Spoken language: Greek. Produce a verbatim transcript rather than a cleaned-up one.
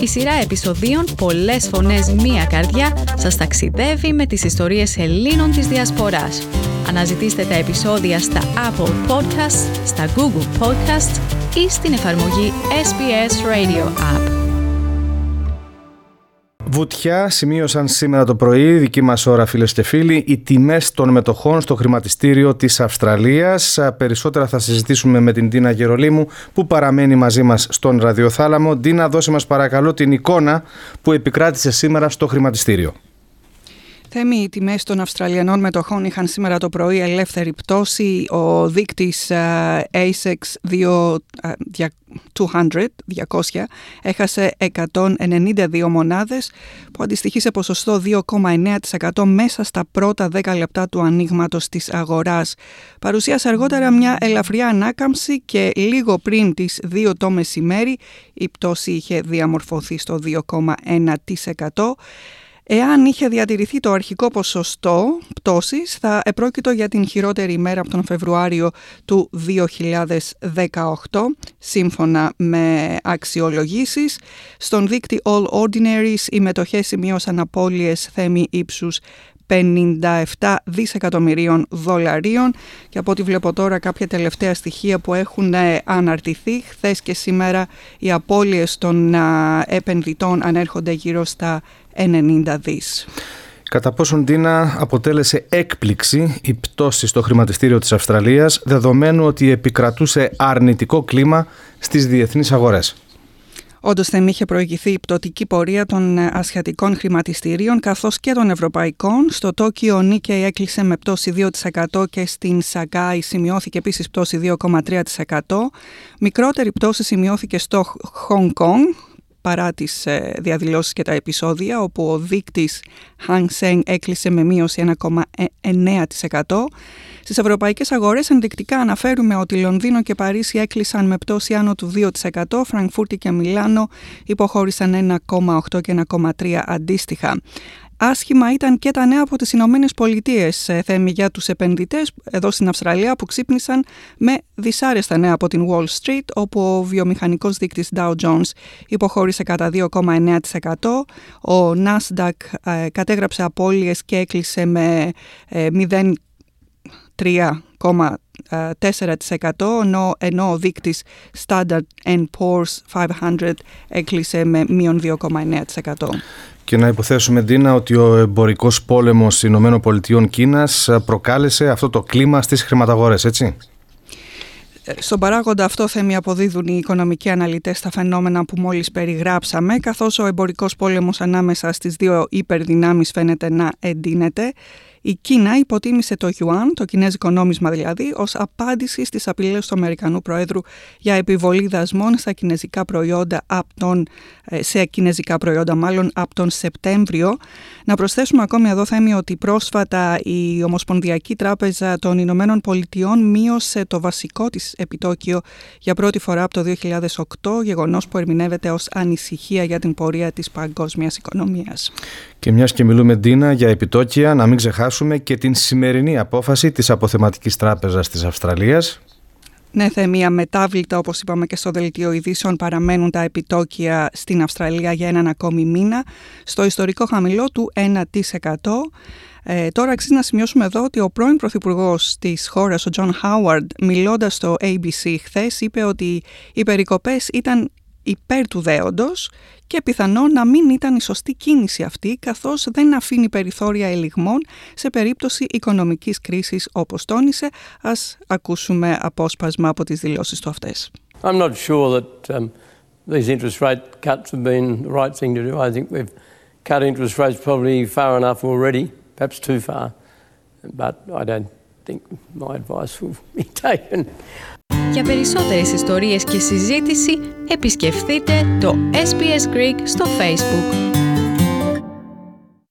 Η σειρά επεισοδίων «Πολλές φωνές, μία καρδιά» σας ταξιδεύει με τις ιστορίες Ελλήνων της Διασποράς. Αναζητήστε τα επεισόδια στα Apple Podcasts, στα Google Podcasts ή στην εφαρμογή ες μπι ες Radio App. Βουτιά σημείωσαν σήμερα το πρωί, δική μας ώρα φίλες και φίλοι, οι τιμές των μετοχών στο χρηματιστήριο της Αυστραλίας. Περισσότερα θα συζητήσουμε με την Ντίνα Γερολίμου που παραμένει μαζί μας στον ραδιοθάλαμο. Ντίνα, δώσε μας παρακαλώ την εικόνα που επικράτησε σήμερα στο χρηματιστήριο. Θέμη, οι τιμές των Αυστραλιανών μετοχών είχαν σήμερα το πρωί ελεύθερη πτώση. Ο δείκτης uh, έισεξ διακόσια έχασε εκατόν ενενήντα δύο μονάδες, που αντιστοιχεί σε ποσοστό δύο κόμμα εννέα τοις εκατό μέσα στα πρώτα δέκα λεπτά του ανοίγματος της αγοράς. Παρουσίασε αργότερα μια ελαφριά ανάκαμψη και λίγο πριν τις δύο το μεσημέρι η πτώση είχε διαμορφωθεί στο δύο κόμμα ένα τοις εκατό. Εάν είχε διατηρηθεί το αρχικό ποσοστό πτώσης, θα επρόκειτο για την χειρότερη ημέρα από τον Φεβρουάριο του δύο χιλιάδες δεκαοκτώ, σύμφωνα με αξιολογήσεις. Στον δείκτη All Ordinaries, οι μετοχές σημείωσαν απώλειες θέμη ύψους πενήντα επτά δισεκατομμυρίων δολαρίων, και από ό,τι βλέπω τώρα κάποια τελευταία στοιχεία που έχουν αναρτηθεί χθες και σήμερα, οι απώλειες των επενδυτών ανέρχονται γύρω στα ενενήντα δις. Κατά πόσον, Ντίνα, αποτέλεσε έκπληξη η πτώση στο χρηματιστήριο της Αυστραλίας, δεδομένου ότι επικρατούσε αρνητικό κλίμα στις διεθνείς αγορές? Όντως, δεν είχε προηγηθεί η πτωτική πορεία των ασιατικών χρηματιστηρίων καθώς και των ευρωπαϊκών. Στο Τόκιο ο Νίκεϊ έκλεισε με πτώση δύο τοις εκατό και στην Σαγκάη σημειώθηκε επίσης πτώση δύο κόμμα τρία τοις εκατό. Μικρότερη πτώση σημειώθηκε στο Χονγκ Κονγκ, παρά τις ε, διαδηλώσεις και τα επεισόδια, όπου ο δείκτης Hang Seng έκλεισε με μείωση ένα κόμμα εννέα τοις εκατό. Στις ευρωπαϊκές αγορές ενδεικτικά αναφέρουμε ότι Λονδίνο και Παρίσι έκλεισαν με πτώση άνω του δύο τοις εκατό, Φραγκφούρτη και Μιλάνο υποχώρησαν ένα κόμμα οκτώ και ένα κόμμα τρία αντίστοιχα. Άσχημα ήταν και τα νέα από τις Ηνωμένες Πολιτείες, Θέμη, για τους επενδυτές εδώ στην Αυστραλία, που ξύπνησαν με δυσάρεστα νέα από την Wall Street, όπου ο βιομηχανικός δείκτης Dow Jones υποχώρησε κατά δύο κόμμα εννέα τοις εκατό, ο Nasdaq ε, κατέγραψε απώλειες και έκλεισε με ε, μηδέν κόμμα τρία κόμμα τέσσερα τοις εκατό, ενώ, ενώ ο δείκτης Standard and Poor's πεντακόσια έκλεισε με μείον δύο κόμμα εννέα τοις εκατό. Και να υποθέσουμε, Ντίνα, ότι ο εμπορικός πόλεμος Ηνωμένων Πολιτειών Κίνας προκάλεσε αυτό το κλίμα στις χρηματαγορές, έτσι? Στον παράγοντα αυτό, Θέμη, αποδίδουν οι οικονομικοί αναλυτές στα φαινόμενα που μόλις περιγράψαμε, καθώς ο εμπορικός πόλεμος ανάμεσα στις δύο υπερδυνάμεις φαίνεται να εντείνεται. Η Κίνα υποτίμησε το Ιουάν, το κινέζικο νόμισμα δηλαδή, ως απάντηση στις απειλές του Αμερικανού Προέδρου για επιβολή δασμών στα κινέζικα προϊόντα από τον, σε κινέζικα προϊόντα μάλλον από τον Σεπτέμβριο. Να προσθέσουμε ακόμη εδώ, Θέμη, ότι πρόσφατα η Ομοσπονδιακή Τράπεζα των Ηνωμένων Πολιτειών μείωσε το βασικό της επιτόκιο για πρώτη φορά από το δύο χιλιάδες οκτώ, γεγονός που ερμηνεύεται ως ανησυχία για την πορεία της παγκόσμιας οικονομίας. Και μιας και μιλούμε, Ντίνα, για επιτόκια, να μην ξεχάσουμε και την σημερινή απόφαση της Αποθεματικής Τράπεζας της Αυστραλίας. Ναι, Θεμία, μετάβλητα, όπως είπαμε και στο δελτίο ειδήσεων, παραμένουν τα επιτόκια στην Αυστραλία για έναν ακόμη μήνα στο ιστορικό χαμηλό του ένα τοις εκατό. Ε, τώρα αξίζει να σημειώσουμε εδώ ότι ο πρώην πρωθυπουργός της χώρας, ο Τζον Χάουαρντ, μιλώντας στο έι μπι σι χθες, είπε ότι οι περικοπές ήταν υπέρ του δέοντος και πιθανόν να μην ήταν η σωστή κίνηση αυτή, καθώς δεν αφήνει περιθώρια ελιγμών σε περίπτωση οικονομικής κρίσης, όπως τόνισε. Ας ακούσουμε απόσπασμα από τις δηλώσεις του αυτές. I'm not sure that um, these interest rate cuts have been the right thing to do. I think we've cut interest rates probably far enough already, perhaps too far, but I don't think my advice will be taken. Για περισσότερες ιστορίες και συζήτηση επισκεφτείτε το ες μπι ες Greek στο Facebook.